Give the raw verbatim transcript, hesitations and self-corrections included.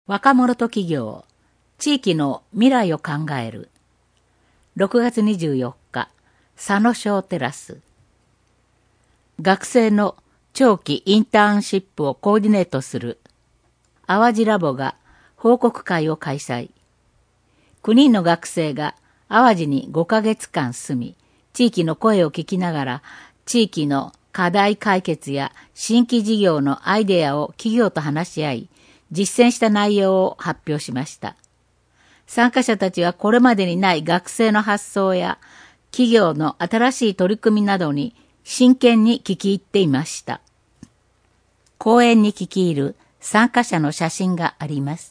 若者と企業、地域の未来を考える。ろくがつにじゅうよっか、佐野小テラス。学生の長期インターンシップをコーディネートする。淡路ラボが報告会を開催。きゅうにんの学生が淡路にごかげつかん住み、地域の声を聞きながら、地域の課題解決や新規事業のアイデアを企業と話し合い、実践した内容を発表しました。参加者たちはこれまでにない学生の発想や企業の新しい取り組みなどに真剣に聞き入っていました。講演に聞き入る参加者の写真があります。